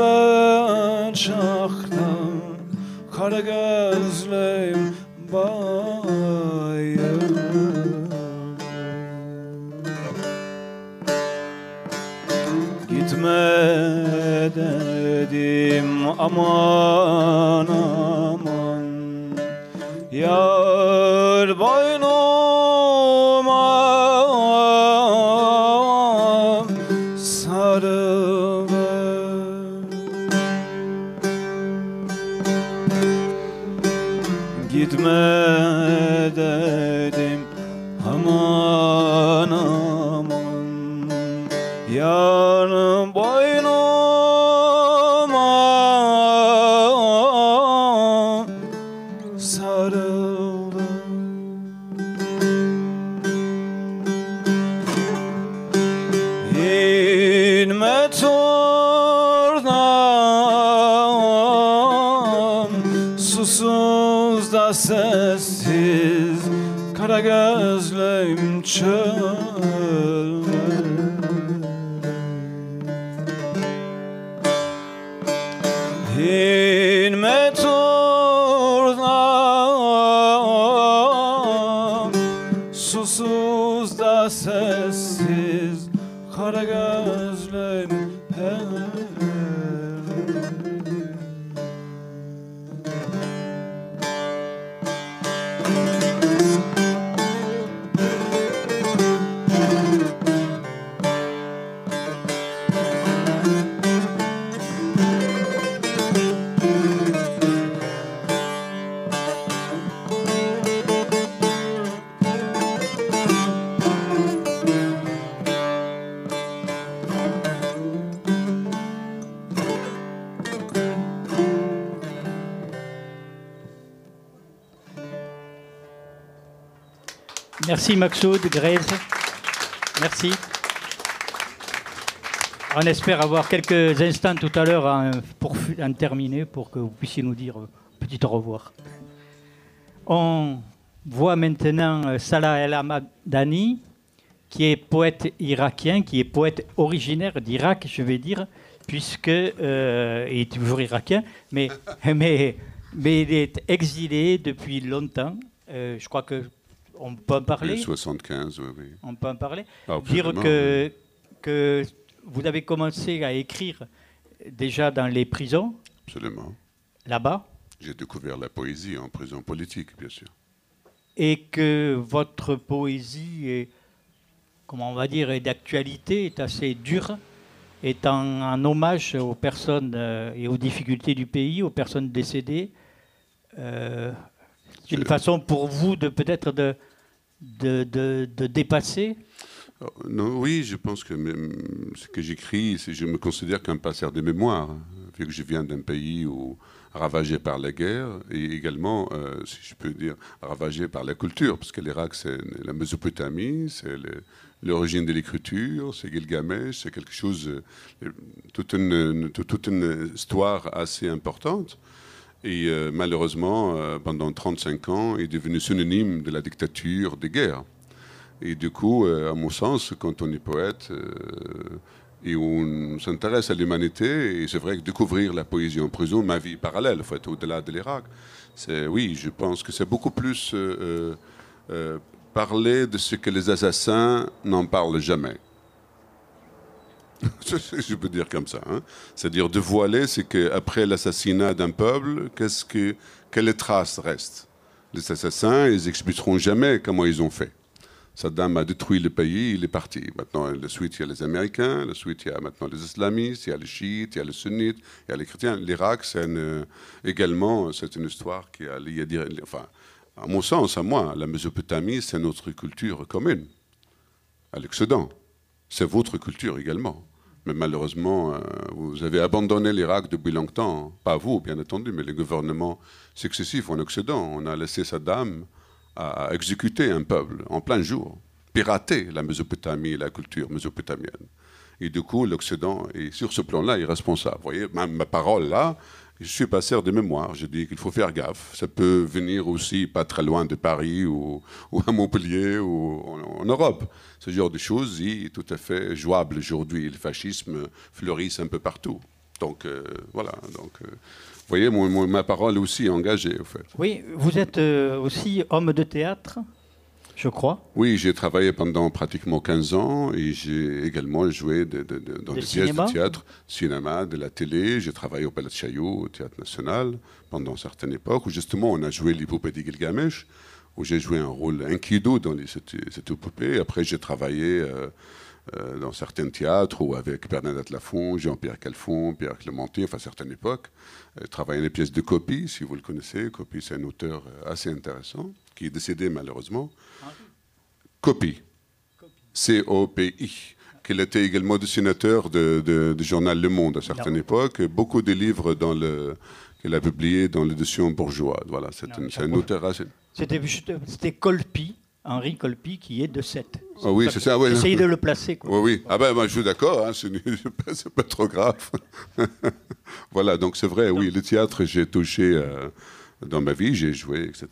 bıçaktım kara gözlüm bayıldı. dedim aman aman, yar boynuma sarıver. Gitme dedim aman aman, yar boynuma sarıver. İnmet oradan susuz da sessiz, kara gözlüm çöl. İnmet oradan susuz da sessiz, kara gözlüm Merci Maxoud, Grèce. Merci. On espère avoir quelques instants tout à l'heure pour en terminer, pour que vous puissiez nous dire petit au revoir. On voit maintenant Salah El Hamadani, qui est poète irakien, qui est poète originaire d'Irak, je vais dire, puisque il est toujours irakien, mais il est exilé depuis longtemps. Je crois que on peut en parler. 75, oui, oui. On peut en parler. Absolument, Dire que vous avez commencé à écrire déjà dans les prisons. Absolument. Là-bas. J'ai découvert la poésie en prison politique, bien sûr. Et que votre poésie est, comment on va dire, est d'actualité, est assez dure, est en hommage aux personnes et aux difficultés du pays, aux personnes décédées. C'est une façon pour vous de peut-être de dépasser. Non, oui, je pense que même ce que j'écris, je me considère comme passeur de mémoire, vu que je viens d'un pays ravagé par la guerre et également, si je peux dire, ravagé par la culture, parce que l'Irak, c'est la Mésopotamie, c'est l'origine de l'écriture, c'est Gilgamesh, c'est quelque chose, toute une histoire assez importante. Et malheureusement, pendant 35 ans, est devenu synonyme de la dictature des guerres. Et du coup, à mon sens, quand on est poète et on s'intéresse à l'humanité, et c'est vrai que découvrir la poésie en prison, ma vie parallèle, en fait, au-delà de l'Irak, oui, je pense que c'est beaucoup plus parler de ce que les assassins n'en parlent jamais. Je peux dire comme ça. Hein. C'est-à-dire dévoiler, c'est qu'après l'assassinat d'un peuple, quelles traces restent. Les assassins, ils n'expliqueront jamais comment ils ont fait. Saddam a détruit le pays, il est parti. Maintenant, la suite, il y a les Américains, la suite, il y a maintenant les islamistes, il y a les chiites, il y a les sunnites, il y a les chrétiens. L'Irak, également, c'est une histoire qui a lié, enfin, à mon sens, à moi, la Mésopotamie, c'est notre culture commune, à l'Occident. C'est votre culture également. Mais malheureusement, vous avez abandonné l'Irak depuis longtemps. Pas vous, bien entendu, mais les gouvernements successifs en Occident. On a laissé Saddam à exécuter un peuple en plein jour, pirater la Mésopotamie et la culture mésopotamienne. Et du coup, l'Occident, est sur ce plan-là, est responsable. Vous voyez, ma parole là, je suis passeur de mémoire. Je dis qu'il faut faire gaffe. Ça peut venir aussi pas très loin de Paris ou à Montpellier ou en Europe. Ce genre de choses est tout à fait jouable aujourd'hui. Le fascisme fleurisse un peu partout. Donc, voilà. Donc, vous voyez, ma parole aussi est engagée, au fait. Oui, vous êtes aussi homme de théâtre. je crois. Oui, j'ai travaillé pendant pratiquement 15 ans et j'ai également joué dans des pièces de théâtre, cinéma, de la télé. J'ai travaillé au Palais de Chaillot, au Théâtre National, pendant certaines époques où justement on a joué l'épopée de Gilgamesh, où j'ai joué un rôle inquido dans cette épopée. Après, j'ai travaillé dans certains théâtres ou avec Bernadette Lafont, Jean-Pierre Calfon, Pierre Clémenté, enfin certaines époques. Travaillé les pièces de Copy, si vous le connaissez. Copy, c'est un auteur assez intéressant, qui est décédé malheureusement. Copy, C-O-P-I, qu'il était également dessinateur du journal Le Monde à certaines époques. Beaucoup de livres qu'il a publiés dans l'édition bourgeoise. Voilà, c'est un auteur assez... C'était Colpi. Henri Colpi, qui est de 7. Ah oui, c'est ça. Ouais. Essayez de le placer. Quoi. Oui, oui. Ah ben, moi, je suis d'accord, hein, c'est pas trop grave. Voilà, donc c'est vrai, oui, le théâtre, j'ai touché dans ma vie, j'ai joué, etc.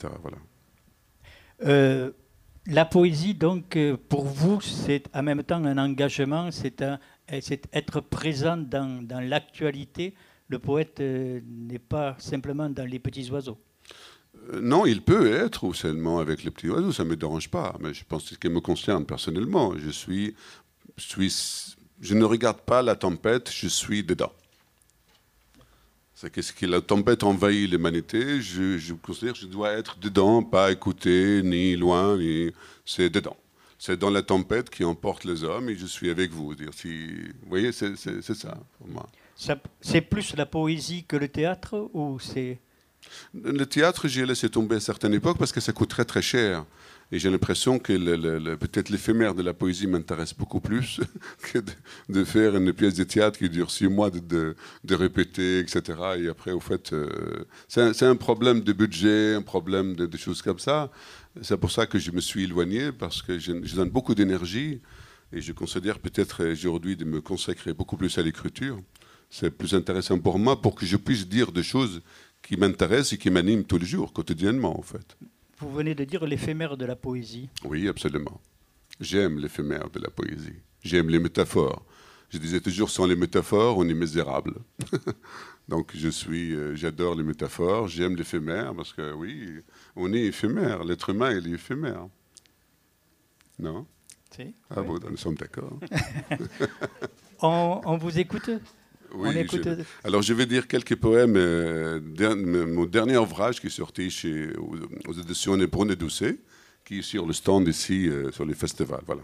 Voilà. La poésie, donc, pour vous, c'est en même temps un engagement, c'est être présent dans l'actualité. Le poète n'est pas simplement dans les petits oiseaux. Non, il peut être, ou seulement avec les petits oiseaux, ça ne me dérange pas. Mais je pense que ce qui me concerne personnellement, je ne regarde pas la tempête, je suis dedans. C'est que la tempête envahit l'humanité, je considère que je dois être dedans, pas à écouter, ni loin, c'est dedans. C'est dans la tempête qui emporte les hommes et je suis avec vous. Vous voyez, c'est ça pour moi. C'est plus la poésie que le théâtre ou c'est... Le théâtre, j'ai laissé tomber à certaines époques parce que ça coûte très très cher. Et j'ai l'impression que peut-être l'éphémère de la poésie m'intéresse beaucoup plus que de faire une pièce de théâtre qui dure 6 mois, de répéter, etc. Et après, au fait, c'est un problème de budget, un problème de choses comme ça. C'est pour ça que je me suis éloigné, parce que je donne beaucoup d'énergie et je considère peut-être aujourd'hui de me consacrer beaucoup plus à l'écriture. C'est plus intéressant pour moi pour que je puisse dire des choses qui m'intéressent et qui m'animent tous les jours, quotidiennement, en fait. Vous venez de dire l'éphémère de la poésie. Oui, absolument. J'aime l'éphémère de la poésie. J'aime les métaphores. Je disais toujours, sans les métaphores, on est misérable. Donc, j'adore les métaphores, j'aime l'éphémère, parce que oui, on est éphémère. L'être humain, il est éphémère. Non ? Si. Ah bon, nous sommes d'accord. On vous écoute ? Oui, alors je vais dire quelques poèmes. Mon dernier ouvrage qui est sorti aux éditions Brune Doucet, qui est sur le stand ici, sur les festivals. Voilà.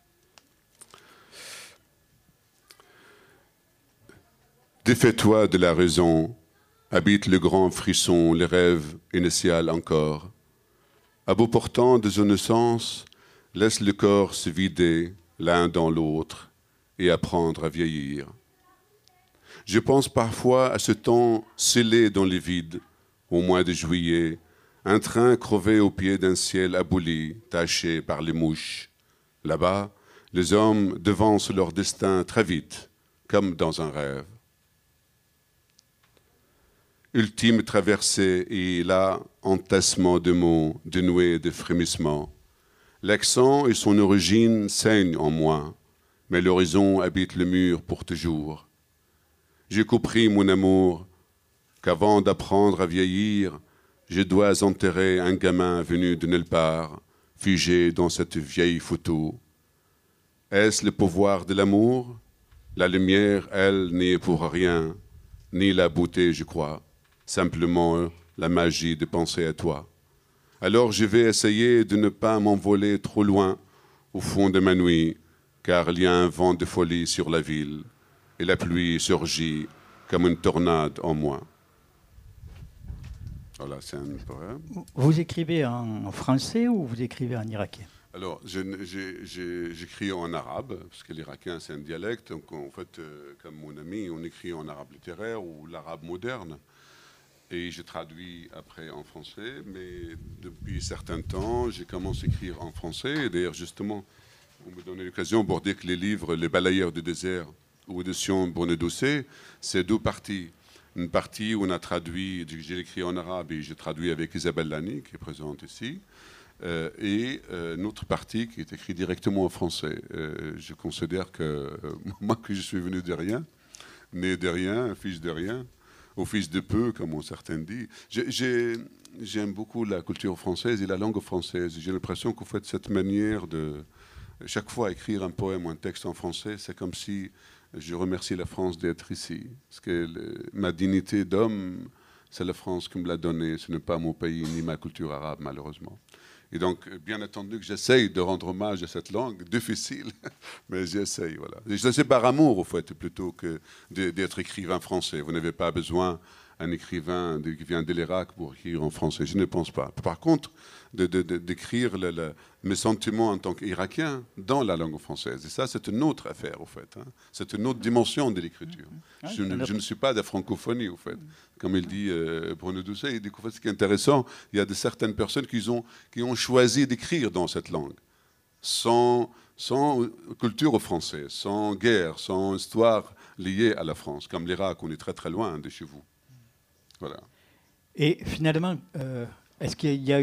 Défais-toi de la raison, habite le grand frisson, les rêves initial encore. À bout portant des innocence, laisse le corps se vider l'un dans l'autre et apprendre à vieillir. Je pense parfois à ce temps scellé dans les vides, au mois de juillet, un train crevé au pied d'un ciel aboli, taché par les mouches. Là-bas, les hommes devancent leur destin très vite, comme dans un rêve. Ultime traversée, et là, entassement de mots, dénués de frémissements. L'accent et son origine saignent en moi, mais l'horizon habite le mur pour toujours. J'ai compris, mon amour, qu'avant d'apprendre à vieillir, je dois enterrer un gamin venu de nulle part, figé dans cette vieille photo. Est-ce le pouvoir de l'amour? La lumière, elle, n'est pour rien, ni la beauté, je crois, simplement la magie de penser à toi. Alors je vais essayer de ne pas m'envoler trop loin au fond de ma nuit, car il y a un vent de folie sur la ville. Et la pluie surgit comme une tornade en moi. Voilà, c'est un poème. Vous écrivez en français ou vous écrivez en irakien? Alors, j'écris en arabe, parce que l'irakien, c'est un dialecte. Donc, en fait, comme mon ami, on écrit en arabe littéraire ou l'arabe moderne. Et je traduis après en français. Mais depuis un certain temps, j'ai commencé à écrire en français. Et d'ailleurs, justement, on me donnait l'occasion pour dire que les livres « Les balayeurs du désert » ou édition Brune Doucet, c'est 2 parties. Une partie où on a traduit, j'ai écrit en arabe et j'ai traduit avec Isabelle Lani, qui est présente ici, et une autre partie qui est écrite directement en français. Je considère que moi, que je suis venu de rien, né de rien, fils de rien, au fils de peu, comme certains disent. J'aime beaucoup la culture française et la langue française. J'ai l'impression que vous faites cette manière de, chaque fois, écrire un poème ou un texte en français, c'est comme si je remercie la France d'être ici. Parce que ma dignité d'homme, c'est la France qui me l'a donnée. Ce n'est pas mon pays ni ma culture arabe, malheureusement. Et donc, bien entendu que j'essaye de rendre hommage à cette langue, difficile, mais j'essaye, voilà. Et je le sais par amour, au fait, plutôt que d'être écrivain français. Vous n'avez pas besoin d'un écrivain qui vient de l'Irak pour écrire en français, je ne pense pas. Par contre, d'écrire mes sentiments en tant qu'Irakien dans la langue française. Et ça, c'est une autre affaire, au fait. Hein. C'est une autre dimension de l'écriture. Je ne suis pas de la francophonie, au fait. Comme il dit Bruno Doucet, il dit qu'en fait, ce qui est intéressant, il y a certaines personnes qui ont choisi d'écrire dans cette langue, sans culture française, sans guerre, sans histoire liée à la France. Comme l'Irak, on est très très loin de chez vous. Voilà. Et finalement, est-ce qu'il y a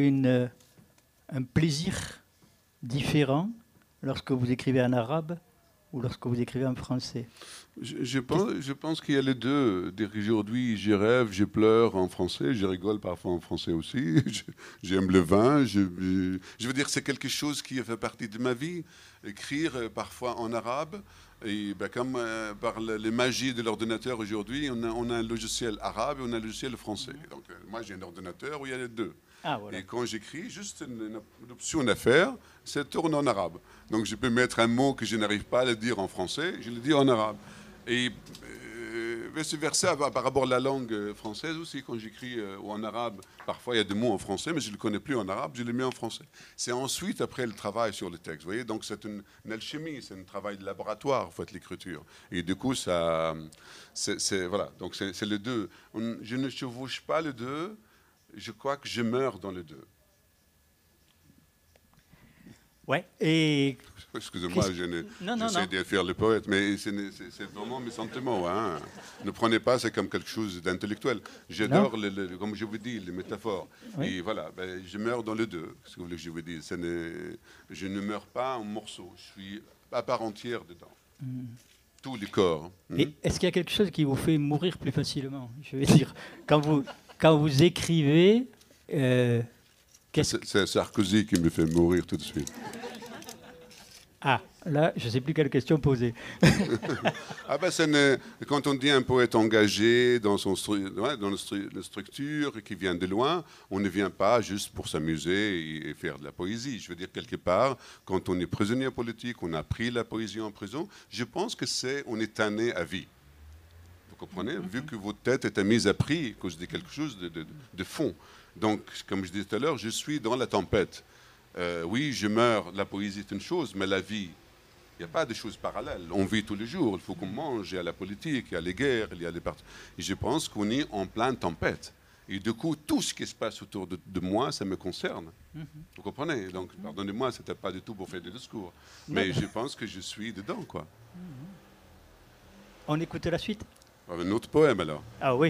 un plaisir différent lorsque vous écrivez en arabe ou lorsque vous écrivez en français? Je pense qu'il y a les deux. Aujourd'hui, je rêve, je pleure en français, je rigole parfois en français aussi. J'aime le vin. Je veux dire, c'est quelque chose qui fait partie de ma vie. Écrire parfois en arabe. Et comme par les magies de l'ordinateur aujourd'hui, on a un logiciel arabe et on a un logiciel français. Donc, moi, j'ai un ordinateur où il y a les deux. Ah, voilà. Et quand j'écris, juste une option à faire, c'est tourne en arabe. Donc je peux mettre un mot que je n'arrive pas à le dire en français, je le dis en arabe. Et vice-versa, par rapport à la langue française aussi, quand j'écris en arabe, parfois il y a des mots en français, mais je ne le connais plus en arabe, je les mets en français. C'est ensuite, après, le travail sur le texte. Vous voyez, donc c'est une alchimie, c'est un travail de laboratoire, en fait, l'écriture. Et du coup, ça, voilà, donc c'est les deux. Je ne chevauche pas les deux. Je crois que je meurs dans les deux. Ouais, et... Excusez-moi, j'essaie de faire le poète, mais c'est vraiment mes sentiments. Hein. Ne prenez pas ça comme quelque chose d'intellectuel. J'adore, comme je vous dis, les métaphores. Oui. Et voilà, je meurs dans les deux. Ce que vous voulez que je vous dise, je ne meurs pas en morceaux. Je suis à part entière dedans. Tout le corps. Et est-ce qu'il y a quelque chose qui vous fait mourir plus facilement? Je veux dire, quand vous écrivez... c'est Sarkozy qui me fait mourir tout de suite. Ah, là, je ne sais plus quelle question poser. Quand on dit un poète engagé dans la structure, qui vient de loin, on ne vient pas juste pour s'amuser et faire de la poésie. Je veux dire, quelque part, quand on est prisonnier politique, on a pris la poésie en prison, je pense que on est tanné à vie. Vous comprenez? Vu que votre tête est mise à prix à cause de quelque chose de fond. Donc, comme je disais tout à l'heure, je suis dans la tempête. Oui, je meurs, la poésie est une chose, mais la vie, il n'y a pas de choses parallèles. On vit tous les jours, il faut qu'on mange, il y a la politique, il y a les guerres, il y a les partis. Et je pense qu'on est en pleine tempête. Et du coup, tout ce qui se passe autour de moi, ça me concerne. Vous comprenez? Donc, pardonnez-moi, ce n'était pas du tout pour faire des discours. Mais je pense que je suis dedans, quoi. On écoute la suite? Un autre poème, alors. Ah oui.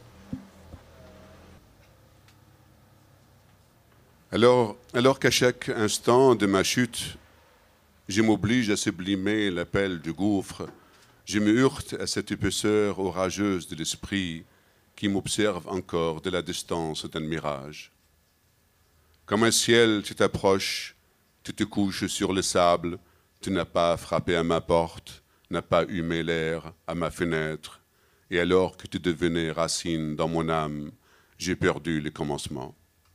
Alors qu'à chaque instant de ma chute, je m'oblige à sublimer l'appel du gouffre, je me heurte à cette épaisseur orageuse de l'esprit qui m'observe encore de la distance d'un mirage. Comme un ciel, tu t'approches, tu te couches sur le sable, tu n'as pas frappé à ma porte, n'as pas humé l'air à ma fenêtre, et alors que tu devenais racine dans mon âme, j'ai perdu le commencement.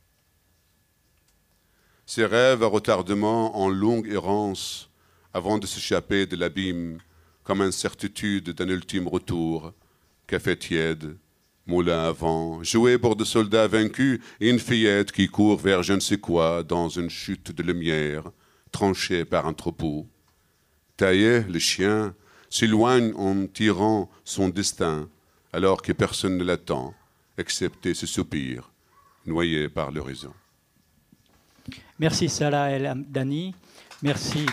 Ces rêves à retardement en longue errance avant de s'échapper de l'abîme comme incertitude d'un ultime retour, café tiède, moulin à vent, jouet pour de soldats vaincus et une fillette qui court vers je ne sais quoi dans une chute de lumière, tranchée par un troupeau. Taillé, le chien s'éloigne en tirant son destin alors que personne ne l'attend, excepté ce soupir, noyé par l'horizon. Merci Salah El Hamdani. Merci.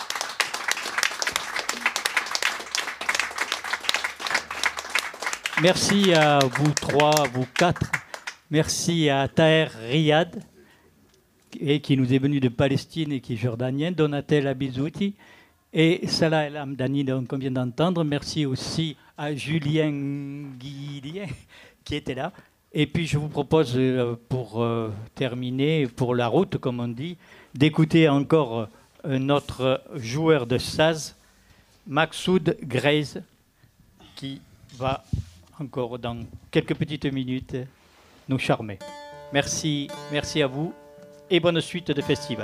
Merci à vous trois, vous quatre. Merci à Taher Riyad, qui nous est venu de Palestine et qui est jordanien, Donatel Abizouti et Salah El Hamdani, qu'on vient d'entendre. Merci aussi à Julien Guillien, qui était là. Et puis je vous propose, pour terminer, pour la route, comme on dit, d'écouter encore notre joueur de saz, Maxoud Graze, qui va encore dans quelques petites minutes nous charmer. Merci à vous et bonne suite de festival.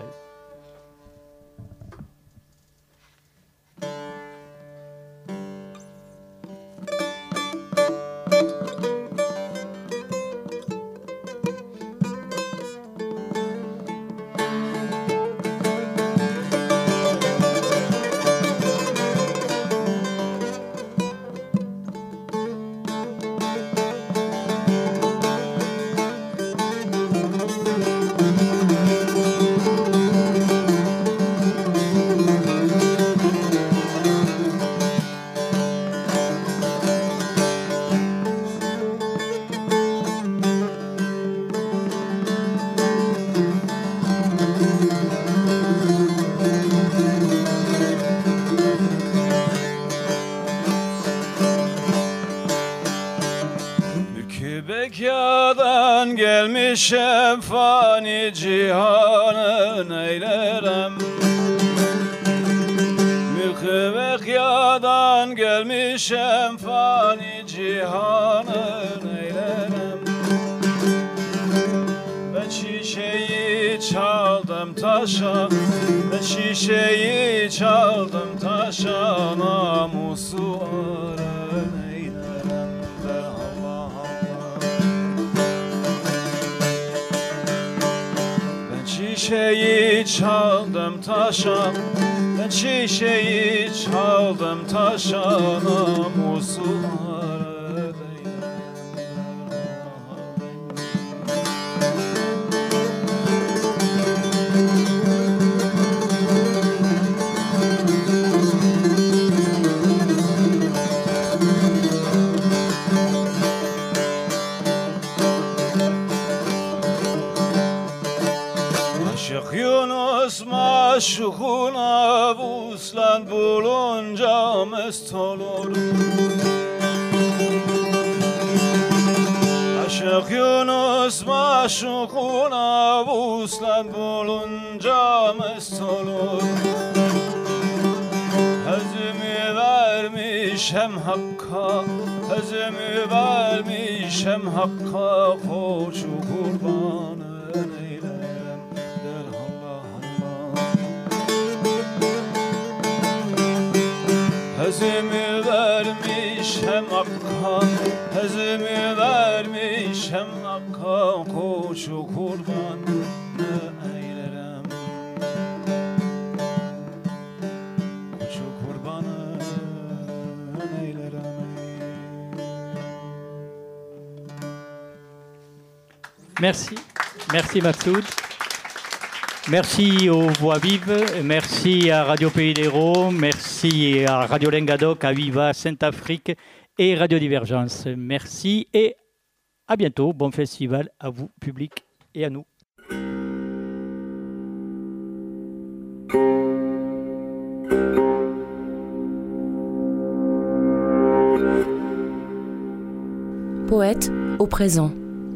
Bekyadan gelmişem fani cihanı neylerem Mülkü bekyadan gelmişem fani cihanı neylerem Ben şişeyi çaldım taşa Ben şişeyi çaldım taşa Namusu arı neylerem Şişeyi çaldım taşa Ben şişeyi çaldım taşa Namusu arı Aşık Yunus maşukuna vuslan bulunca mest olur Aşık Yunus maşukuna vuslan bulunca mest olur Özümü vermişem Hakk'a Özümü vermişem Hakk'a Koçu kurbanı neylerem der Allah Allah Özümü vermişem Hakk'a Özümü vermişem Hakk'a Koçu kurbanı neylerem Koçu kurbanı neylerem Merci Maxoud. Merci aux Voix Vives, merci à Radio Pays d'Hérault, merci à Radio Lengadoc, à Viva Saint-Afrique et Radio Divergence. Merci et à bientôt. Bon festival à vous, public, et à nous. Poète au présent.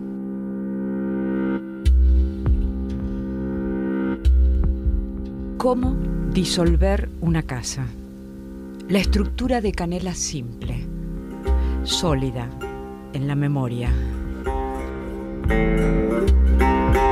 ¿Cómo disolver una casa? La estructura de canela simple, sólida en la memoria.